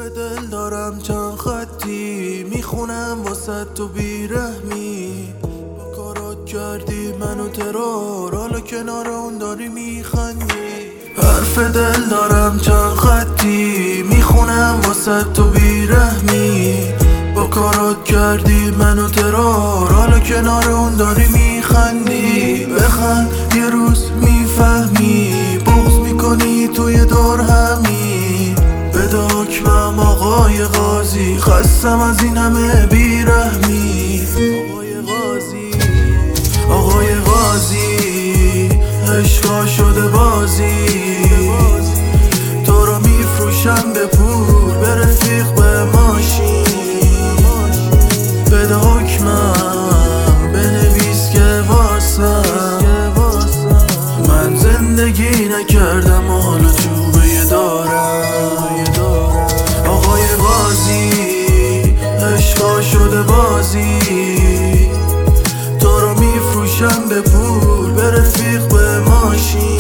دل دارم چند خطی میخونم واسه تو بیرحمی، با کارات کردی منو ترور، حالا کنار اون داری میخندی. حرف دل دارم چند خطی میخونم واسه تو بیرحمی، با کارات کردی منو ترور، حالا کنار اون داری میخندی. بخند یه روز میفهمی، بغض میکنی توی دور همی. بده حکمم آقای قاضی، خستم از این همه بیرحمی. آقای قاضی عشقا شده بازی، تو رو میفروشم به پول، به رفیق، به ماشین. بده حکمم بنویس که واسم من زندگی نکردم و حالا چوبه دارم. آقای قاضی عشقا شده بازی، تو رو میفروشم به پول، به رفیق، به ماشین.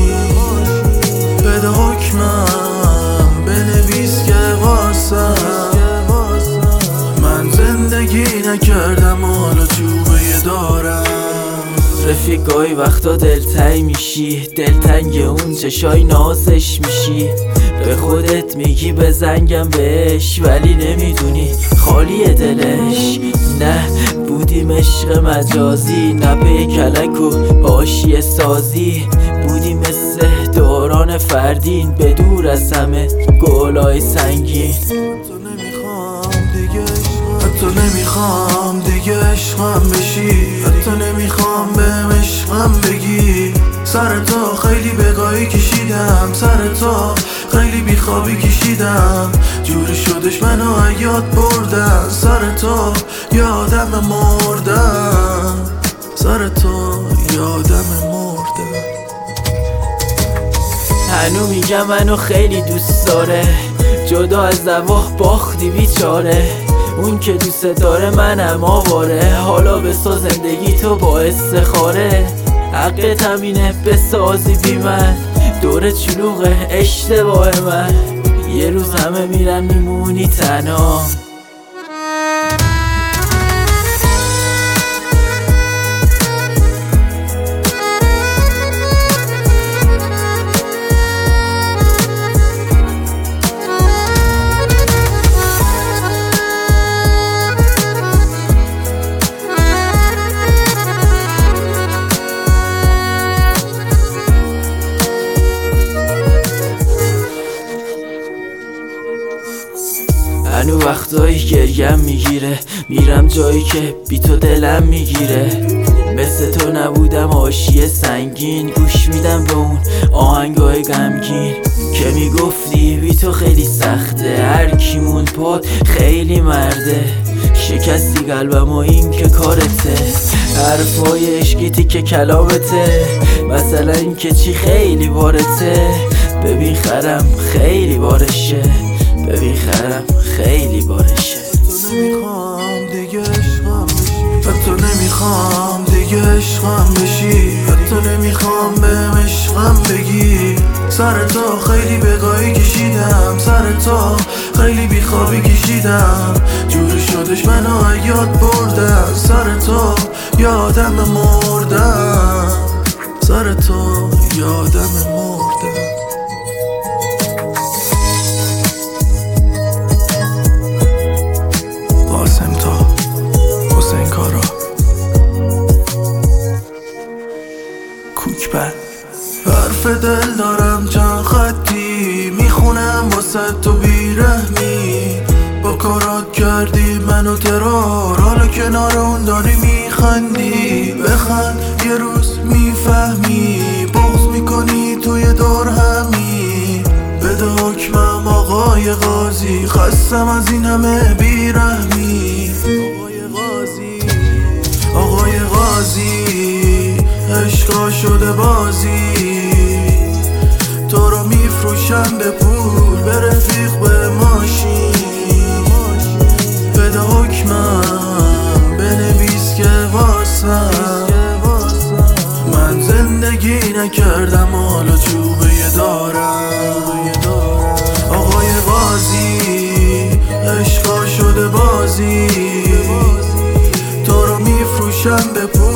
بده حکمم بنویس که واسم من زندگی نکردم و حالا چوبه دارم. رفیق گاهی وقتا دلتنگ میشی، دلتنگ اون چشای نازش میشی. به خودت میگی بزنگم بهش، ولی نمیدونی خالی دلش. نه بودیم عشق مجازی، نه به کلک و حاشیه سازی. بودیم مثل دوران فردین، به دور از همه گلای سنگین. حتی نمیخوام دیگه عشقم بشی، حتی نمیخوام بهم عشقم بگی. سر تو خیلی بگاهی کشیدم، سر تو خیلی بیخوابی کشیدم. جوری شدش منو حیات بردن، سر تو یادم مردم، سر تو یادم مردم. هنو میگم منو خیلی دوست داره، جدا از دواخ باختی بیچاره. اون که دوست داره منم آواره، حالا بساز زندگی تو با استخاره. حقت همینه بسازی بی من، دور چلوغه اشتباه من. یه روز همه میرن میمونی تنها. هنو وقتایی گریم میگیره، میرم جایی که بی تو دلم میگیره. مثل تو نبودم حاشیه سنگین، گوش میدم به اون آهنگای غمگین که میگفتی بی تو خیلی سخته. هر کی موند پات خیلی مرده، شکستی قلبم و این که کارته. حرفای عشقیتی که کلامته، مثلا این که چی خیلی بارته. ببین خرم خیلی بارشه، ببین خرم خیلی بارشه. حتی نمیخوام دیگه عشقم بشی، حتی نمیخوام دیگه عشقم بشی. حتی نمیخوام بهم عشقم بگی. سر تو خیلی بگاهی کشیدم، سر تو خیلی بیخوابی کشیدم. جوری شدش منو حیات بردن، سر تو یادم مردم، سر تو یادم مردم. حرف دل دارم چند خطی میخونم واسه تو بیرحمی، با کارات کردی منو ترور، حالا کنار اون داری میخندی. بخند یه روز میفهمی، بغض میکنی توی دور همی. بده حکمم آقای قاضی، خستم از این همه بیرحمی. آقای قاضی عشقا شده بازی، تو رو میفروشم به پول، به رفیق، به ماشین. بده حکمم بنویس که واسم من زندگی نکردم و حالا چوبه دارم. آقای قاضی بازی تو رو میفروشم به